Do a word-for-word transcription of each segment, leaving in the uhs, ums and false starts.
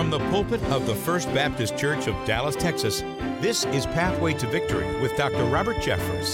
From the pulpit of the First Baptist Church of Dallas, Texas, this is Pathway to Victory with Doctor Robert Jeffress.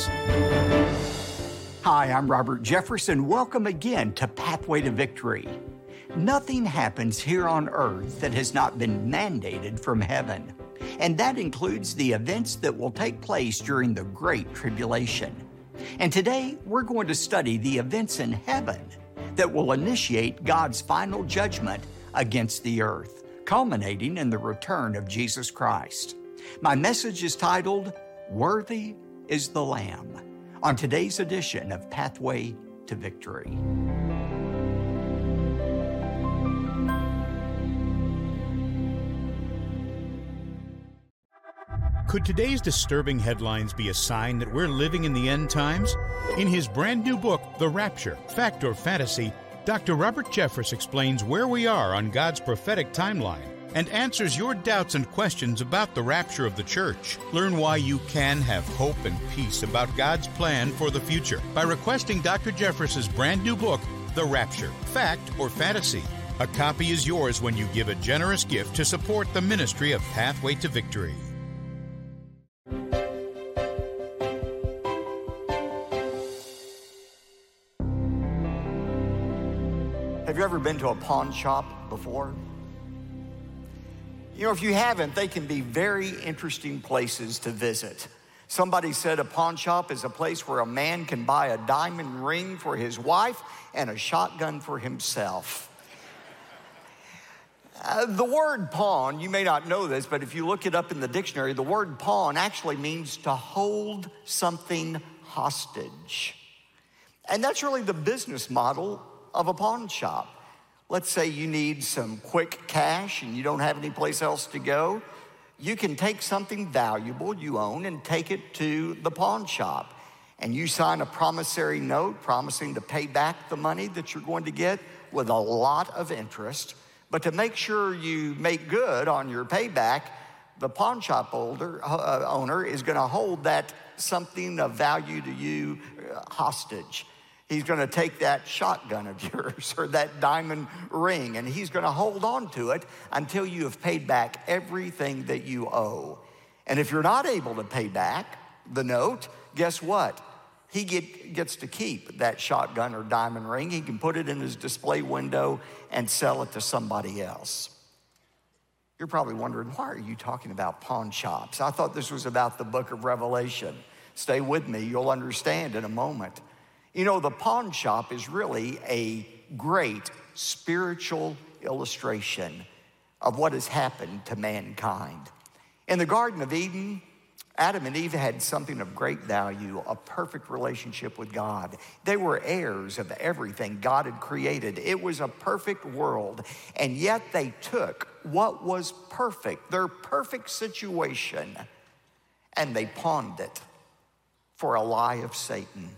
Hi, I'm Robert Jeffress, and welcome again to Pathway to Victory. Nothing happens here on earth that has not been mandated from heaven, and that includes the events that will take place during the Great Tribulation. And today, we're going to study the events in heaven that will initiate God's final judgment against the earth, culminating in the return of Jesus Christ. My message is titled, Worthy is the Lamb, on today's edition of Pathway to Victory. Could today's disturbing headlines be a sign that we're living in the end times? In his brand new book, The Rapture, Fact or Fantasy, Doctor Robert Jeffress explains where we are on God's prophetic timeline and answers your doubts and questions about the rapture of the church. Learn why you can have hope and peace about God's plan for the future by requesting Doctor Jeffress's brand new book, The Rapture, Fact or Fantasy. A copy is yours when you give a generous gift to support the ministry of Pathway to Victory. Have you ever been to a pawn shop before? You know, if you haven't, they can be very interesting places to visit. Somebody said a pawn shop is a place where a man can buy a diamond ring for his wife and a shotgun for himself. Uh, the word pawn, you may not know this, but if you look it up in the dictionary, the word pawn actually means to hold something hostage. And that's really the business model of a pawn shop. Let's say you need some quick cash and you don't have any place else to go. You can take something valuable you own and take it to the pawn shop. And you sign a promissory note promising to pay back the money that you're going to get with a lot of interest. But to make sure you make good on your payback, the pawn shop holder, uh, owner is going to hold that something of value to you uh, hostage. He's going to take that shotgun of yours or that diamond ring, and he's going to hold on to it until you have paid back everything that you owe. And if you're not able to pay back the note, guess what? He get, gets to keep that shotgun or diamond ring. He can put it in his display window and sell it to somebody else. You're probably wondering, why are you talking about pawn shops? I thought this was about the book of Revelation. Stay with me. You'll understand in a moment. You know, the pawn shop is really a great spiritual illustration of what has happened to mankind. In the Garden of Eden, Adam and Eve had something of great value, a perfect relationship with God. They were heirs of everything God had created. It was a perfect world, and yet they took what was perfect, their perfect situation, and they pawned it for a lie of Satan.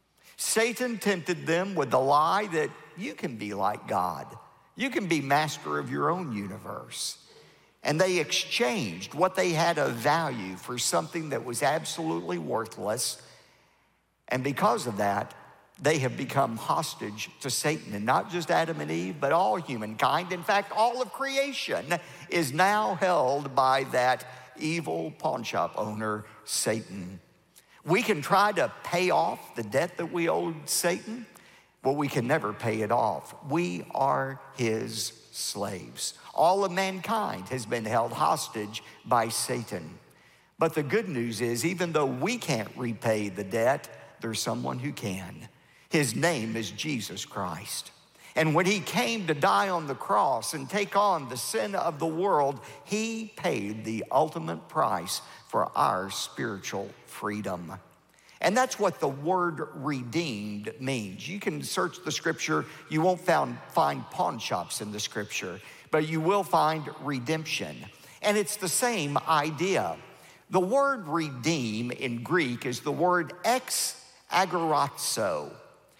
Satan tempted them with the lie that you can be like God. You can be master of your own universe. And they exchanged what they had of value for something that was absolutely worthless. And because of that, they have become hostage to Satan. And not just Adam and Eve, but all humankind. In fact, all of creation is now held by that evil pawn shop owner, Satan. We can try to pay off the debt that we owed Satan, but we can never pay it off. We are his slaves. All of mankind has been held hostage by Satan. But the good news is, even though we can't repay the debt, there's someone who can. His name is Jesus Christ. And when he came to die on the cross and take on the sin of the world, he paid the ultimate price for our spiritual freedom. And that's what the word redeemed means. You can search the scripture. You won't found, find pawn shops in the scripture, but you will find redemption. And it's the same idea. The word redeem in Greek is the word ex agorazo.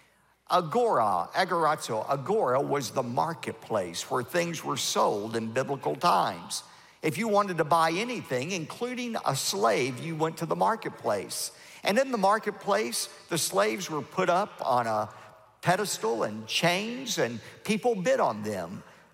Agora, agorazo, agora was the marketplace where things were sold in biblical times. If you wanted to buy anything, including a slave, you went to the marketplace. And in the marketplace, the slaves were put up on a pedestal and chains, and people bid on them.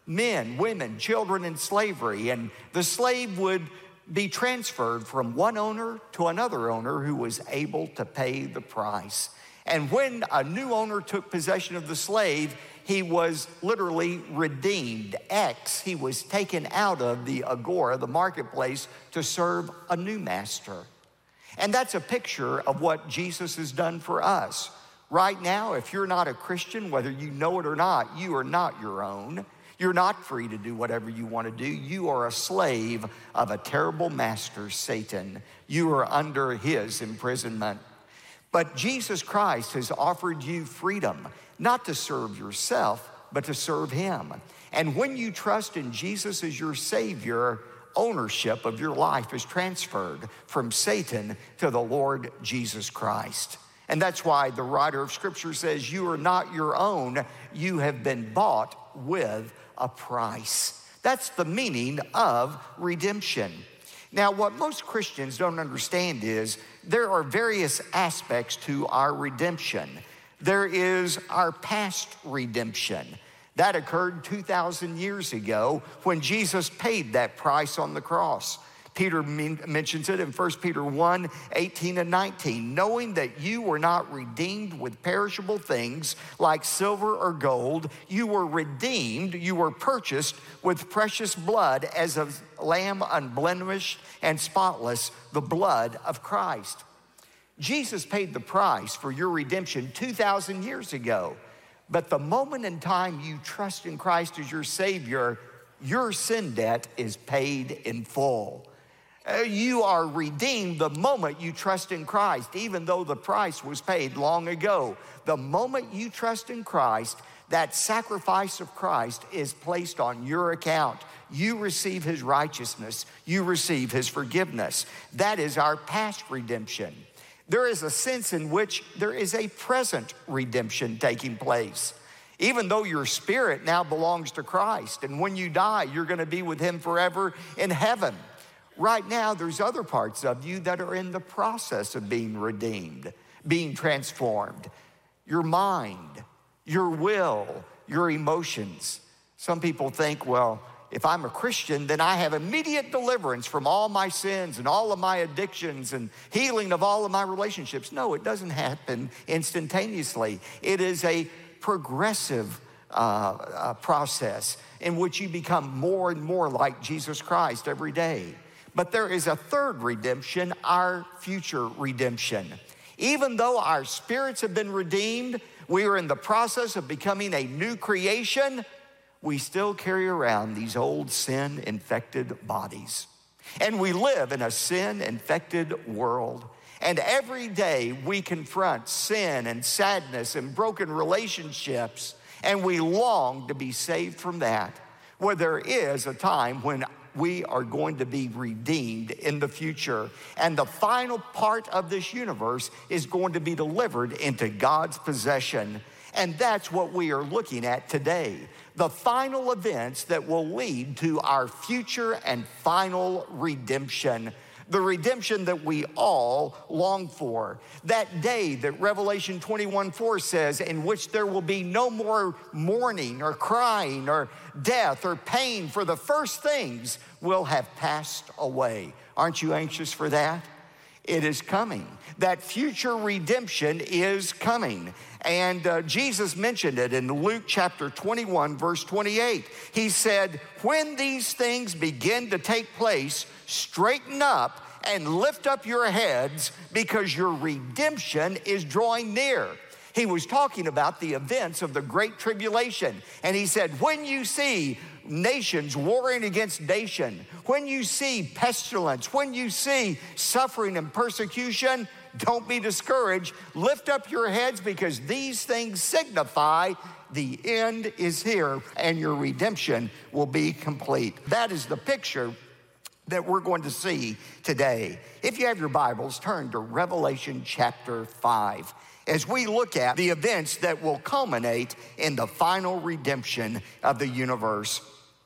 men, women, children in slavery, and the slave would be transferred from one owner to another owner who was able to pay the price. And when a new owner took possession of the slave, he was literally redeemed. Ex, he was taken out of the agora, the marketplace, to serve a new master. And that's a picture of what Jesus has done for us. Right now, if you're not a Christian, whether you know it or not, you are not your own. You're not free to do whatever you want to do. You are a slave of a terrible master, Satan. You are under his imprisonment. But Jesus Christ has offered you freedom, not to serve yourself, but to serve him. And when you trust in Jesus as your Savior, ownership of your life is transferred from Satan to the Lord Jesus Christ. And that's why the writer of Scripture says, you are not your own, you have been bought with a price. That's the meaning of redemption. Now, what most Christians don't understand is there are various aspects to our redemption. There is our past redemption. That occurred two thousand years ago when Jesus paid that price on the cross. Peter mentions it in First Peter one, eighteen and nineteen, knowing that you were not redeemed with perishable things like silver or gold. You were redeemed, you were purchased with precious blood as a lamb unblemished and spotless, the blood of Christ. Jesus paid the price for your redemption two thousand years ago. But the moment in time you trust in Christ as your Savior, your sin debt is paid in full. Uh, you are redeemed the moment you trust in Christ, even though the price was paid long ago. The moment you trust in Christ, that sacrifice of Christ is placed on your account. You receive his righteousness. You receive his forgiveness. That is our past redemption. There is a sense in which there is a present redemption taking place. Even though your spirit now belongs to Christ, and when you die, you're going to be with him forever in heaven. Right now, there's other parts of you that are in the process of being redeemed, being transformed. Your mind, your will, your emotions. Some people think, well, if I'm a Christian, then I have immediate deliverance from all my sins and all of my addictions and healing of all of my relationships. No, it doesn't happen instantaneously. It is a progressive uh, uh, process in which you become more and more like Jesus Christ every day. But there is a third redemption, our future redemption. Even though our spirits have been redeemed, we are in the process of becoming a new creation, we still carry around these old sin-infected bodies. And we live in a sin-infected world. And every day we confront sin and sadness and broken relationships, and we long to be saved from that. Where there is a time when we are going to be redeemed in the future. And the final part of this universe is going to be delivered into God's possession. And that's what we are looking at today. The final events that will lead to our future and final redemption. The redemption that we all long for. That day that Revelation twenty-one four says, in which there will be no more mourning or crying or death or pain, for the first things will have passed away. Aren't you anxious for that? It is coming. That future redemption is coming. And uh, Jesus mentioned it in Luke chapter twenty-one, verse twenty-eight. He said, when these things begin to take place, straighten up and lift up your heads, because your redemption is drawing near. He was talking about the events of the Great Tribulation. And he said, when you see nations warring against nation, when you see pestilence, when you see suffering and persecution, don't be discouraged. Lift up your heads, because these things signify the end is here and your redemption will be complete. That is the picture that we're going to see today. If you have your Bibles, turn to Revelation chapter five as we look at the events that will culminate in the final redemption of the universe.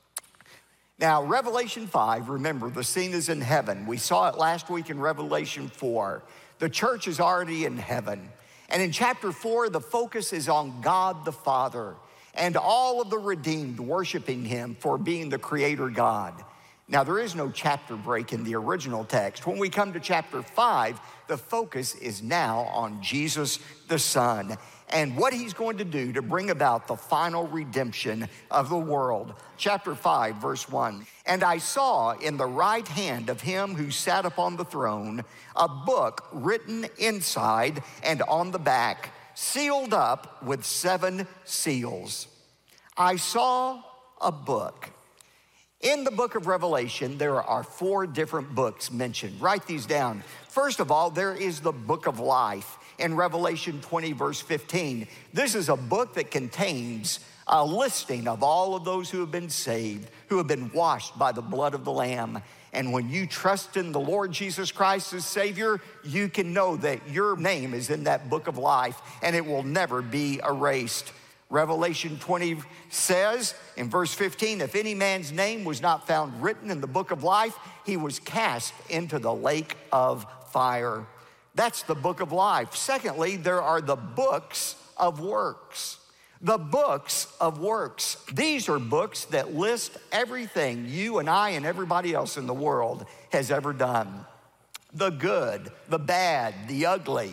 Now, Revelation five, remember, the scene is in heaven. We saw it last week in Revelation four. The church is already in heaven. And in chapter four, the focus is on God the Father. and all of the redeemed worshiping him for being the creator God. Now, there is no chapter break in the original text. When we come to chapter five, the focus is now on Jesus the Son and what he's going to do to bring about the final redemption of the world. Chapter five, verse one. And I saw in the right hand of him who sat upon the throne a book written inside and on the back, sealed up with seven seals. I saw a book. In the book of Revelation, there are four different books mentioned. Write these down. First of all, there is the book of life in Revelation twenty, verse fifteen. This is a book that contains a listing of all of those who have been saved, who have been washed by the blood of the Lamb. And when you trust in the Lord Jesus Christ as Savior, you can know that your name is in that book of life and it will never be erased. Revelation twenty says in verse fifteen, if any man's name was not found written in the book of life, he was cast into the lake of fire. That's the book of life. Secondly, there are the books of works. The books of works. These are books that list everything you and I and everybody else in the world has ever done. The good, the bad, the ugly.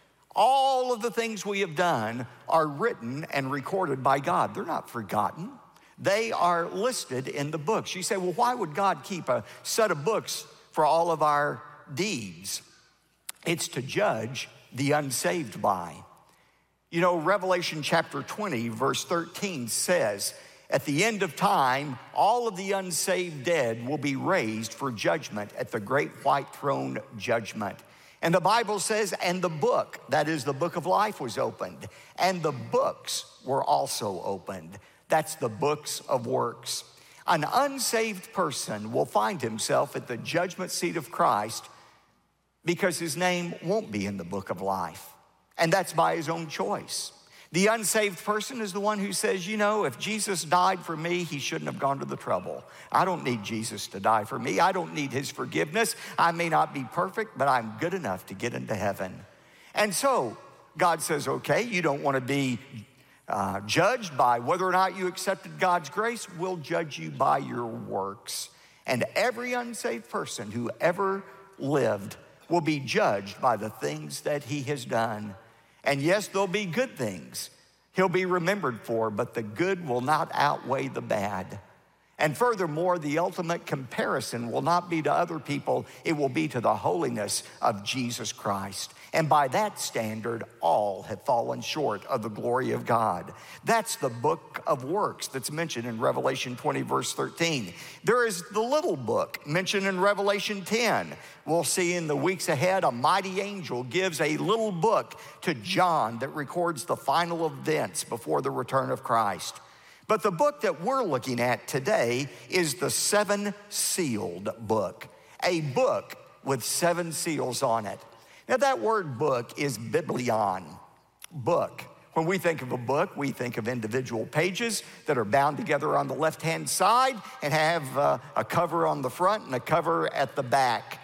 All of the things we have done are written and recorded by God. They're not forgotten. They are listed in the books. You say, well, why would God keep a set of books for all of our deeds? It's to judge the unsaved by. You know, Revelation chapter twenty, verse thirteen says, at the end of time, all of the unsaved dead will be raised for judgment at the great white throne judgment. And the Bible says, and the book, that is the book of life, was opened. And the books were also opened. That's the books of works. An unsaved person will find himself at the judgment seat of Christ because his name won't be in the book of life. And that's by his own choice. The unsaved person is the one who says, you know, if Jesus died for me, he shouldn't have gone to the trouble. I don't need Jesus to die for me. I don't need his forgiveness. I may not be perfect, but I'm good enough to get into heaven. And so God says, okay, you don't want to be uh, judged by whether or not you accepted God's grace. We'll judge you by your works. And every unsaved person who ever lived will be judged by the things that he has done. And yes, there'll be good things he'll be remembered for, but the good will not outweigh the bad. And furthermore, the ultimate comparison will not be to other people, it will be to the holiness of Jesus Christ. And by that standard, all have fallen short of the glory of God. That's the book of works that's mentioned in Revelation twenty, verse thirteen. There is the little book mentioned in Revelation ten. We'll see in the weeks ahead, a mighty angel gives a little book to John that records the final events before the return of Christ. But the book that we're looking at today is the seven-sealed book, a book with seven seals on it. Now, that word book is biblion, book. When we think of a book, we think of individual pages that are bound together on the left-hand side and have uh, a cover on the front and a cover at the back.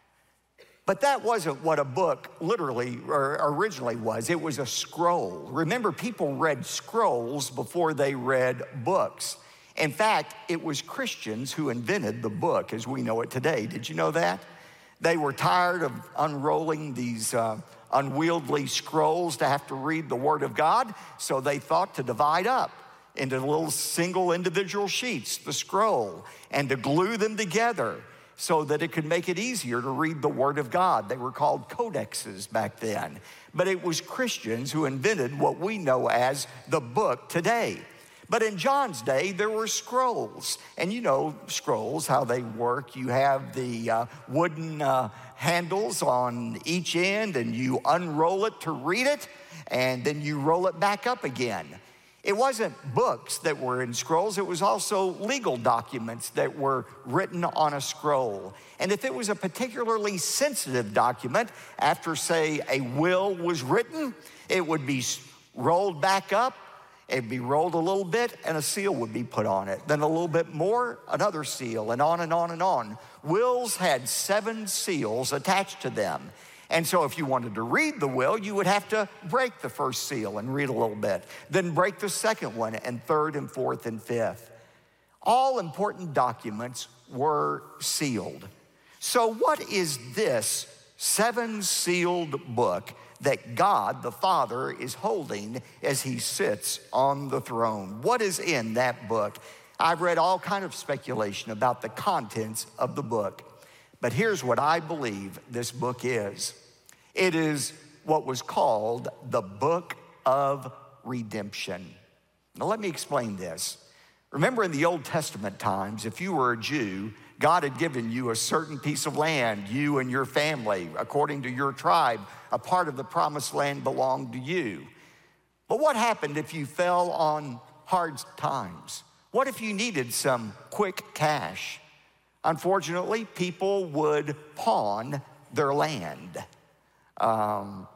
But that wasn't what a book literally or originally was. It was a scroll. Remember, people read scrolls before they read books. In fact, it was Christians who invented the book as we know it today. Did you know that? They were tired of unrolling these uh, unwieldy scrolls to have to read the Word of God, so they thought to divide up into little single individual sheets, the scroll, and to glue them together so that it could make it easier to read the Word of God. They were called codexes back then. But it was Christians who invented what we know as the book today. But in John's day, there were scrolls. And you know scrolls, how they work. You have the uh, wooden uh, handles on each end, and you unroll it to read it, and then you roll it back up again. It wasn't books that were in scrolls. It was also legal documents that were written on a scroll. And if it was a particularly sensitive document, after, say, a will was written, it would be rolled back up. It'd be rolled a little bit, and a seal would be put on it. Then a little bit more, another seal, and on and on and on. Wills had seven seals attached to them. And so if you wanted to read the will, you would have to break the first seal and read a little bit, then break the second one, and third and fourth and fifth. All important documents were sealed. So what is this seven sealed book that God the Father is holding as he sits on the throne? What is in that book? I've read all kind of speculation about the contents of the book. But here's what I believe this book is. It is what was called the Book of Redemption. Now let me explain this. Remember in the Old Testament times, if you were a Jew, God had given you a certain piece of land, you and your family, according to your tribe, a part of the promised land belonged to you. But what happened if you fell on hard times? What if you needed some quick cash? Unfortunately, people would pawn their land. Um,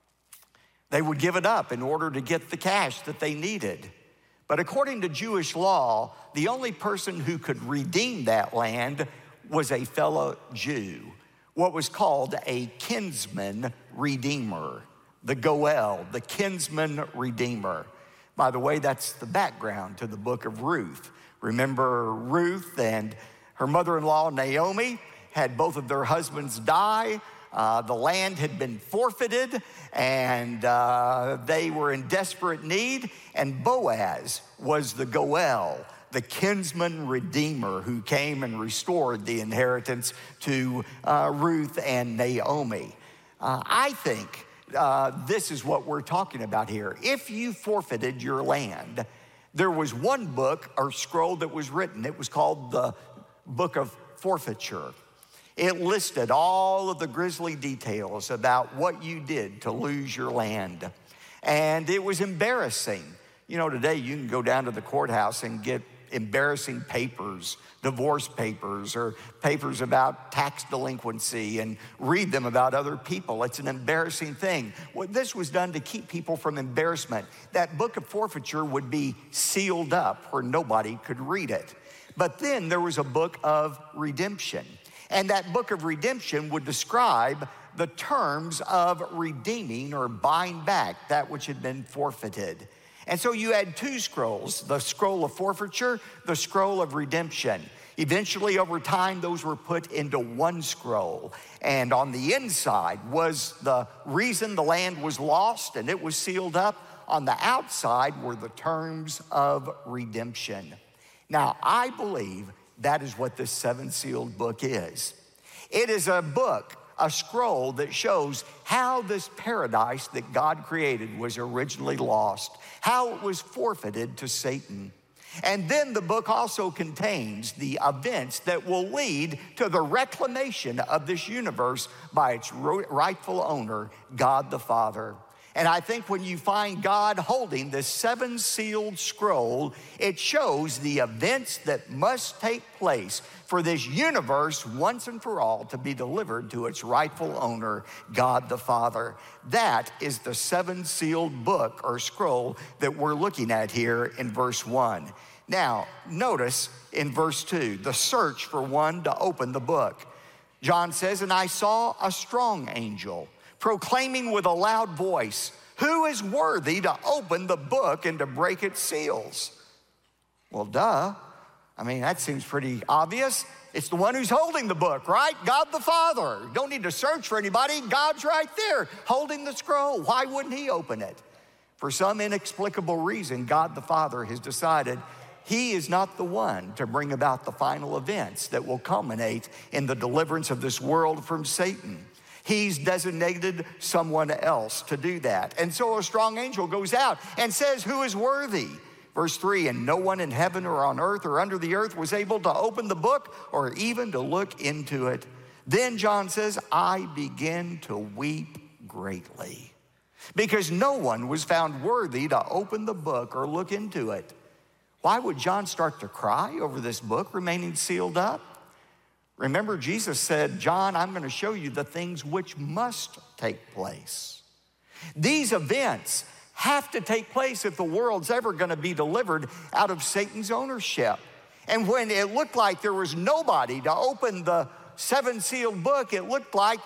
they would give it up in order to get the cash that they needed. But according to Jewish law, the only person who could redeem that land was a fellow Jew, what was called a kinsman redeemer, the Goel, the kinsman redeemer. By the way, that's the background to the book of Ruth. Remember Ruth and her mother-in-law, Naomi, had both of their husbands die. Uh, the land had been forfeited, and uh, they were in desperate need. And Boaz was the Goel, the kinsman redeemer who came and restored the inheritance to uh, Ruth and Naomi. Uh, I think uh, this is what we're talking about here. If you forfeited your land, there was one book or scroll that was written. It was called the Book of Forfeiture. It listed all of the grisly details about what you did to lose your land. And it was embarrassing. You know, today you can go down to the courthouse and get embarrassing papers, divorce papers, or papers about tax delinquency, and read them about other people. It's an embarrassing thing. Well, this was done to keep people from embarrassment. That book of forfeiture would be sealed up where nobody could read it. But then there was a book of redemption. And that book of redemption would describe the terms of redeeming or buying back that which had been forfeited. And so you had two scrolls, the scroll of forfeiture, the scroll of redemption. Eventually, over time, those were put into one scroll. And on the inside was the reason the land was lost and it was sealed up. On the outside were the terms of redemption. Now, I believe that is what this seven-sealed book is. It is a book, a scroll that shows how this paradise that God created was originally lost, how it was forfeited to Satan. And then the book also contains the events that will lead to the reclamation of this universe by its rightful owner, God the Father. And I think when you find God holding this seven-sealed scroll, it shows the events that must take place for this universe once and for all to be delivered to its rightful owner, God the Father. That is the seven-sealed book or scroll that we're looking at here in verse one. Now, notice in verse two, the search for one to open the book. John says, "And I saw a strong angel proclaiming with a loud voice, 'Who is worthy to open the book and to break its seals?'" Well, duh. I mean, that seems pretty obvious. It's the one who's holding the book, right? God the Father. You don't need to search for anybody. God's right there holding the scroll. Why wouldn't he open it? For some inexplicable reason, God the Father has decided he is not the one to bring about the final events that will culminate in the deliverance of this world from Satan. He's designated someone else to do that. And so a strong angel goes out and says, "Who is worthy?" Verse three, "And no one in heaven or on earth or under the earth was able to open the book or even to look into it." Then John says, "I begin to weep greatly because no one was found worthy to open the book or look into it." Why would John start to cry over this book remaining sealed up? Remember, Jesus said, "John, I'm going to show you the things which must take place." These events have to take place if the world's ever going to be delivered out of Satan's ownership. And when it looked like there was nobody to open the seven-sealed book, it looked like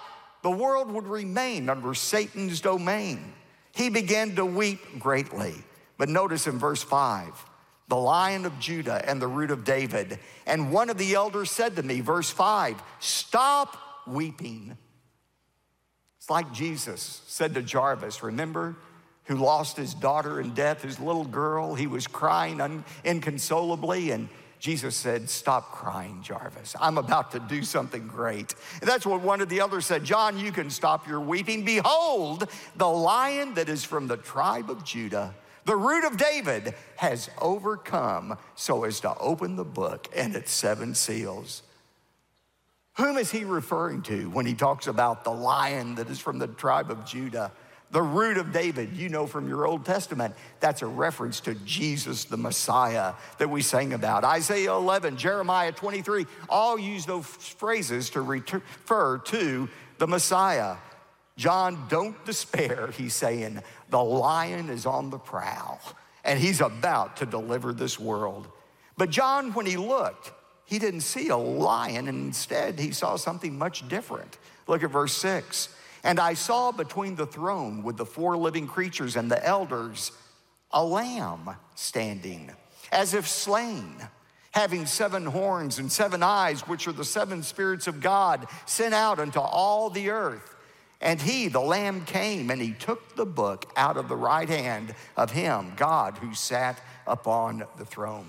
the world would remain under Satan's domain. He began to weep greatly. But notice in verse five, the Lion of Judah and the Root of David. And one of the elders said to me, verse five, stop weeping. It's like Jesus said to Jarvis, remember, who lost his daughter in death, his little girl. He was crying un- inconsolably, and Jesus said, stop crying, Jarvis. I'm about to do something great. And that's what one of the elders said. John, you can stop your weeping. Behold, the Lion that is from the tribe of Judah, the Root of David, has overcome so as to open the book and its seven seals. Whom is he referring to when he talks about the Lion that is from the tribe of Judah? The Root of David, you know from your Old Testament, that's a reference to Jesus the Messiah that we sang about. Isaiah eleven, Jeremiah twenty-three, all use those phrases to refer to the Messiah. John, don't despair, he's saying. The Lion is on the prowl, and he's about to deliver this world. But John, when he looked, he didn't see a lion, and instead he saw something much different. Look at verse six. And I saw between the throne with the four living creatures and the elders a lamb standing, as if slain, having seven horns and seven eyes, which are the seven spirits of God sent out unto all the earth. And he, the Lamb, came, and he took the book out of the right hand of him, God, who sat upon the throne.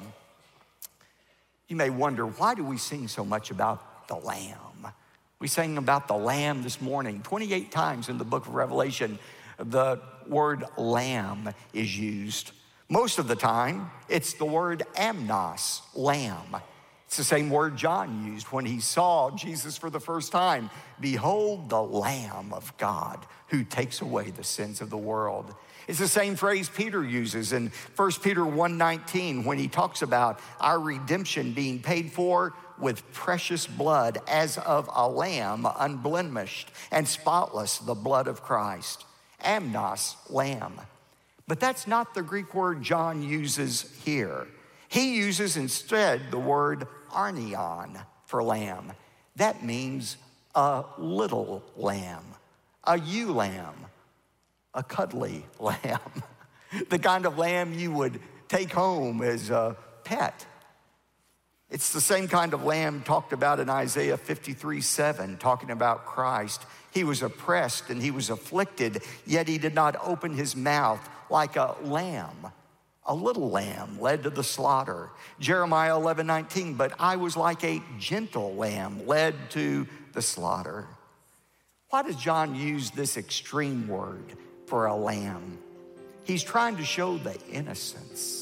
You may wonder, why do we sing so much about the Lamb? We sang about the Lamb this morning. twenty-eight times in the book of Revelation, the word lamb is used. Most of the time, it's the word amnos, lamb. It's the same word John used when he saw Jesus for the first time. Behold the Lamb of God who takes away the sins of the world. It's the same phrase Peter uses in First Peter one nineteen when he talks about our redemption being paid for with precious blood as of a lamb, unblemished and spotless, the blood of Christ. Amnos, lamb. But that's not the Greek word John uses here. He uses instead the word arnion for lamb. That means a little lamb, a ewe lamb, a cuddly lamb, the kind of lamb you would take home as a pet. It's the same kind of lamb talked about in Isaiah fifty-three seven, talking about Christ. He was oppressed and he was afflicted, yet he did not open his mouth, like a lamb, a little lamb led to the slaughter. Jeremiah eleven nineteen, but I was like a gentle lamb led to the slaughter. Why does John use this extreme word for a lamb? He's trying to show the innocence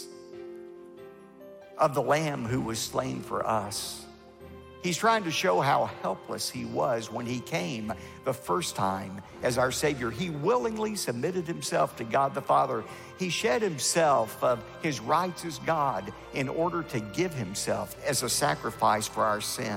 of the Lamb who was slain for us. He's trying to show how helpless he was when he came the first time as our Savior. He willingly submitted himself to God the Father. He shed himself of his rights as God in order to give himself as a sacrifice for our sin.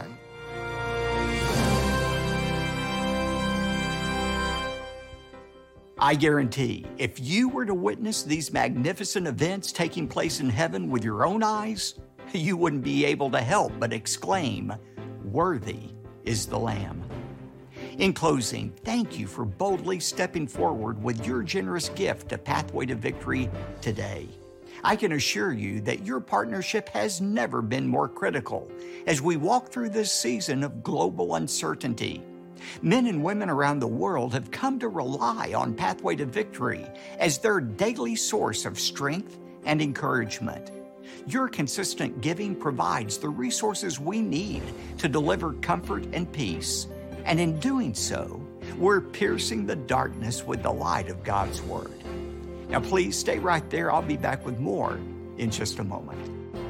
I guarantee, if you were to witness these magnificent events taking place in heaven with your own eyes, you wouldn't be able to help but exclaim, "Worthy is the Lamb." In closing, thank you for boldly stepping forward with your generous gift to Pathway to Victory today. I can assure you that your partnership has never been more critical as we walk through this season of global uncertainty. Men and women around the world have come to rely on Pathway to Victory as their daily source of strength and encouragement. Your consistent giving provides the resources we need to deliver comfort and peace. And in doing so, we're piercing the darkness with the light of God's Word. Now, please stay right there. I'll be back with more in just a moment.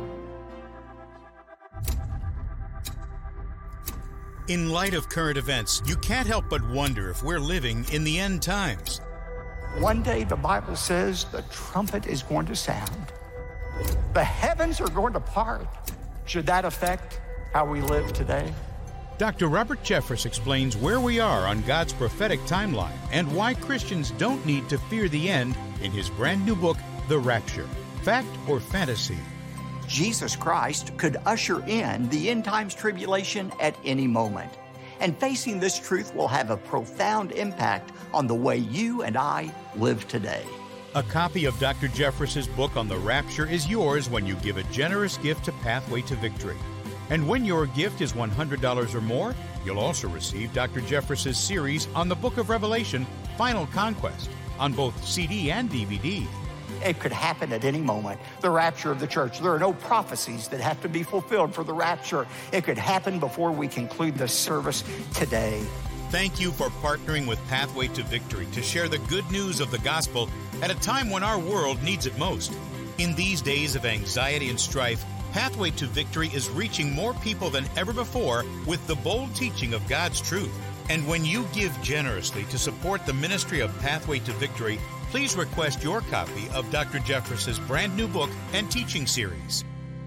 In light of current events, you can't help but wonder if we're living in the end times. One day, the Bible says the trumpet is going to sound. The heavens are going to part. Should that affect how we live today? Doctor Robert Jeffress explains where we are on God's prophetic timeline and why Christians don't need to fear the end in his brand new book, The Rapture, Fact or Fantasy? Jesus Christ could usher in the end times tribulation at any moment. And facing this truth will have a profound impact on the way you and I live today. A copy of Doctor Jeffress's book on the rapture is yours when you give a generous gift to Pathway to Victory. And when your gift is one hundred dollars or more, you'll also receive Doctor Jeffress's series on the Book of Revelation, Final Conquest, on both C D and D V D. It could happen at any moment. The rapture of the church. There are no prophecies that have to be fulfilled for the rapture. It could happen before we conclude the service today. Thank you for partnering with Pathway to Victory to share the good news of the gospel at a time when our world needs it most. In these days of anxiety and strife, Pathway to Victory is reaching more people than ever before with the bold teaching of God's truth. And when you give generously to support the ministry of Pathway to Victory, please request your copy of Doctor Jeffress's brand new book and teaching series.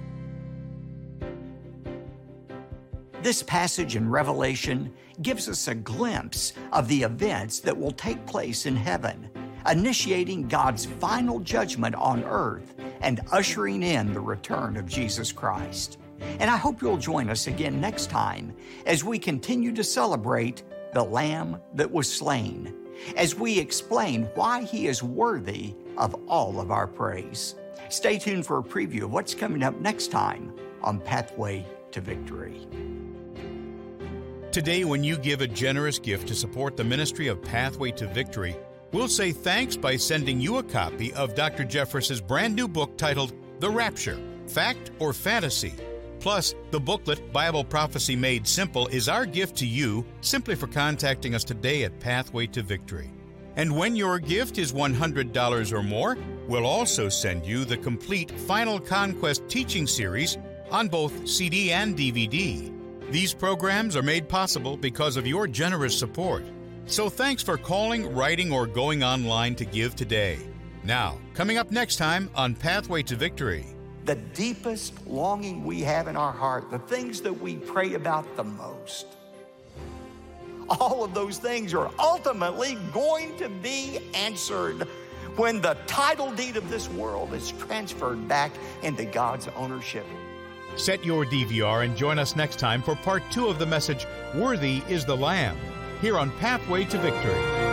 This passage in Revelation gives us a glimpse of the events that will take place in heaven, initiating God's final judgment on earth and ushering in the return of Jesus Christ. And I hope you'll join us again next time as we continue to celebrate the Lamb that was slain, as we explain why He is worthy of all of our praise. Stay tuned for a preview of what's coming up next time on Pathway to Victory. Today, when you give a generous gift to support the ministry of Pathway to Victory, we'll say thanks by sending you a copy of Doctor Jeffress's brand new book titled The Rapture, Fact or Fantasy. Plus, the booklet, Bible Prophecy Made Simple, is our gift to you simply for contacting us today at Pathway to Victory. And when your gift is one hundred dollars or more, we'll also send you the complete Final Conquest teaching series on both C D and D V D. These programs are made possible because of your generous support. So thanks for calling, writing, or going online to give today. Now, coming up next time on Pathway to Victory. The deepest longing we have in our heart, the things that we pray about the most, all of those things are ultimately going to be answered when the title deed of this world is transferred back into God's ownership. Set your D V R and join us next time for part two of the message, Worthy is the Lamb, here on Pathway to Victory.